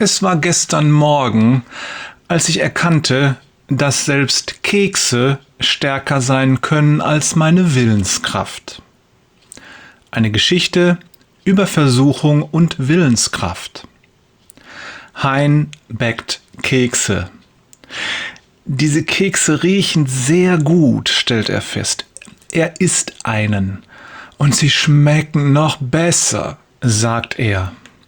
Es war gestern Morgen, als ich erkannte, dass selbst Kekse stärker sein können als meine Willenskraft. Eine Geschichte über Versuchung und Willenskraft. Hein backt Kekse. Diese Kekse riechen sehr gut, stellt er fest. Er isst einen. Und sie schmecken noch besser, sagt er.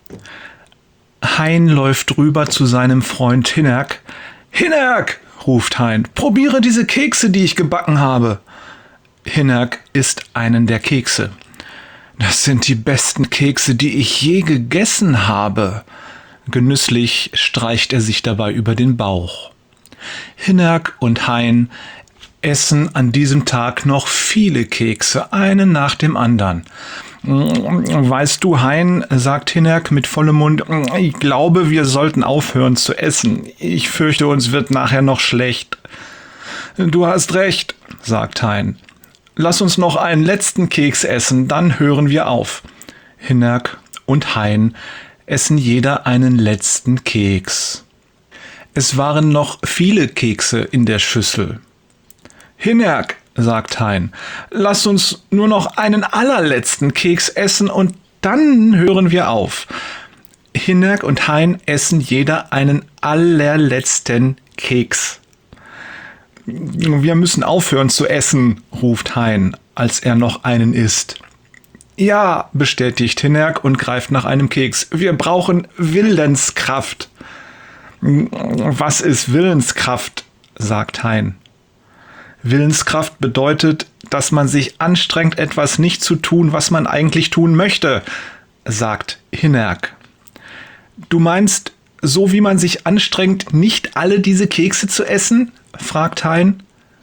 Hein läuft rüber zu seinem Freund Hinnerk. Hinnerk, ruft Hein, probiere diese Kekse, die ich gebacken habe. Hinnerk isst einen der Kekse. Das sind die besten Kekse, die ich je gegessen habe. Genüsslich streicht er sich dabei über den Bauch. Hinnerk und Hein essen an diesem Tag noch viele Kekse, einen nach dem anderen. Weißt du, Hein, sagt Hinnerk mit vollem Mund, ich glaube, wir sollten aufhören zu essen. Ich fürchte, uns wird nachher noch schlecht. Du hast recht, sagt Hein. Lass uns noch einen letzten Keks essen, dann hören wir auf. Hinnerk und Hein essen jeder einen letzten Keks. Es waren noch viele Kekse in der Schüssel. Hinnerk, sagt Hein, lass uns nur noch einen allerletzten Keks essen und dann hören wir auf. Hinnerk und Hein essen jeder einen allerletzten Keks. Wir müssen aufhören zu essen, ruft Hein, als er noch einen isst. Ja, bestätigt Hinnerk und greift nach einem Keks. Wir brauchen Willenskraft. Was ist Willenskraft? Sagt Hein. Willenskraft bedeutet, dass man sich anstrengt, etwas nicht zu tun, was man eigentlich tun möchte, sagt Hinnerk. Du meinst, so wie man sich anstrengt, nicht alle diese Kekse zu essen? Fragt Hein.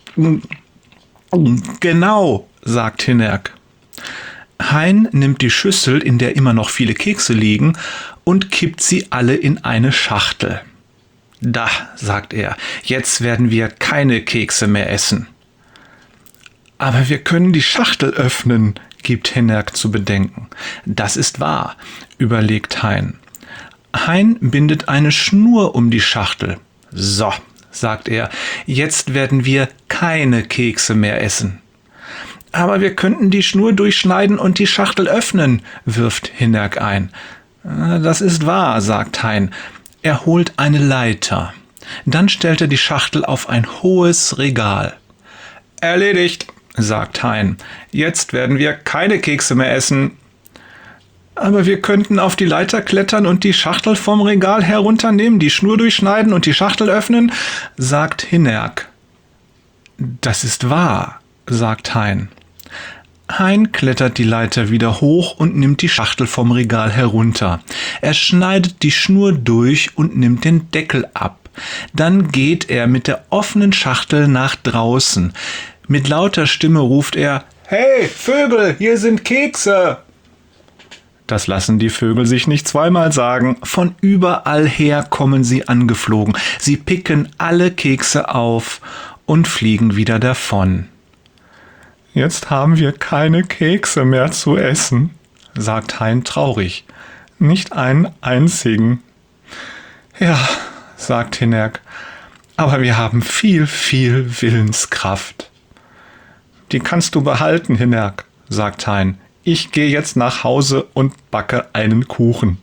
Genau, sagt Hinnerk. Hein nimmt die Schüssel, in der immer noch viele Kekse liegen, und kippt sie alle in eine Schachtel. Da, sagt er, jetzt werden wir keine Kekse mehr essen. Aber wir können die Schachtel öffnen, gibt Hinnerk zu bedenken. Das ist wahr, überlegt Hein. Hein bindet eine Schnur um die Schachtel. So, sagt er, jetzt werden wir keine Kekse mehr essen. Aber wir könnten die Schnur durchschneiden und die Schachtel öffnen, wirft Hinnerk ein. Das ist wahr, sagt Hein. Er holt eine Leiter. Dann stellt er die Schachtel auf ein hohes Regal. Erledigt, sagt Hein. Jetzt werden wir keine Kekse mehr essen. Aber wir könnten auf die Leiter klettern und die Schachtel vom Regal herunternehmen, die Schnur durchschneiden und die Schachtel öffnen, sagt Hinnerk. Das ist wahr, sagt Hein. Hein klettert die Leiter wieder hoch und nimmt die Schachtel vom Regal herunter. Er schneidet die Schnur durch und nimmt den Deckel ab. Dann geht er mit der offenen Schachtel nach draußen. Mit lauter Stimme ruft er, »Hey, Vögel, hier sind Kekse!« Das lassen die Vögel sich nicht zweimal sagen. Von überall her kommen sie angeflogen. Sie picken alle Kekse auf und fliegen wieder davon. Jetzt haben wir keine Kekse mehr zu essen, sagt Hein traurig. Nicht einen einzigen. Ja, sagt Hinnerk, aber wir haben viel, viel Willenskraft. Die kannst du behalten, Hinnerk, sagt Hein. Ich gehe jetzt nach Hause und backe einen Kuchen.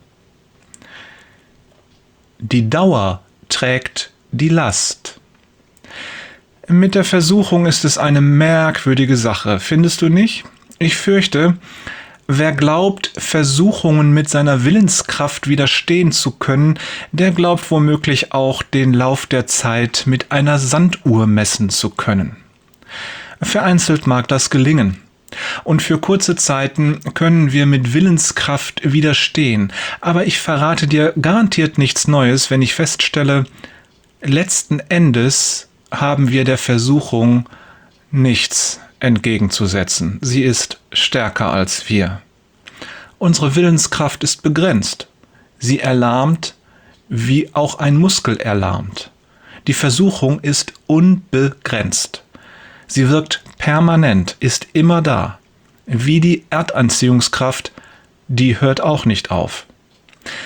Die Dauer trägt die Last. Mit der Versuchung ist es eine merkwürdige Sache, findest du nicht? Ich fürchte, wer glaubt, Versuchungen mit seiner Willenskraft widerstehen zu können, der glaubt womöglich auch, den Lauf der Zeit mit einer Sanduhr messen zu können. Vereinzelt mag das gelingen. Und für kurze Zeiten können wir mit Willenskraft widerstehen. Aber ich verrate dir garantiert nichts Neues, wenn ich feststelle, letzten Endes haben wir der Versuchung nichts entgegenzusetzen. Sie ist stärker als wir. Unsere Willenskraft ist begrenzt. Sie erlahmt, wie auch ein Muskel erlahmt. Die Versuchung ist unbegrenzt. Sie wirkt permanent, ist immer da. Wie die Erdanziehungskraft, die hört auch nicht auf.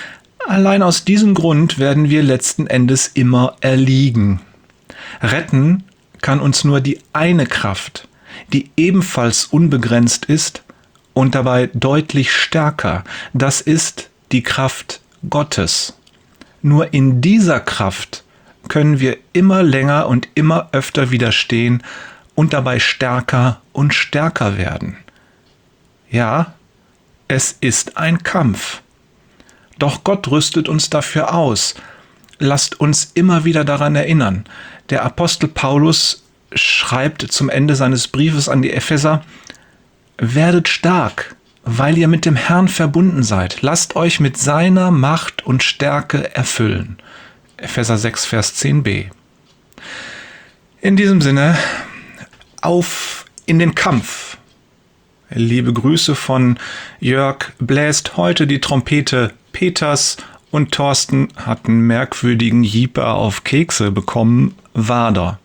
Allein aus diesem Grund werden wir letzten Endes immer erliegen. Retten kann uns nur die eine Kraft, die ebenfalls unbegrenzt ist und dabei deutlich stärker. Das ist die Kraft Gottes. Nur in dieser Kraft können wir immer länger und immer öfter widerstehen und dabei stärker und stärker werden. Ja, es ist ein Kampf. Doch Gott rüstet uns dafür aus. Lasst uns immer wieder daran erinnern. Der Apostel Paulus schreibt zum Ende seines Briefes an die Epheser: Werdet stark, weil ihr mit dem Herrn verbunden seid. Lasst euch mit seiner Macht und Stärke erfüllen. Epheser 6, Vers 10b. In diesem Sinne, auf in den Kampf. Liebe Grüße von Jörg. Bläst heute die Trompete Peters und Thorsten hat einen merkwürdigen Jieper auf Kekse bekommen. Wader.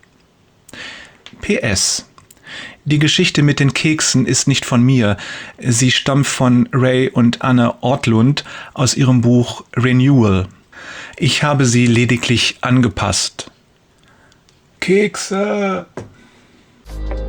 PS. Die Geschichte mit den Keksen ist nicht von mir. Sie stammt von Ray und Anne Ortlund aus ihrem Buch Renewal. Ich habe sie lediglich angepasst. Kekse!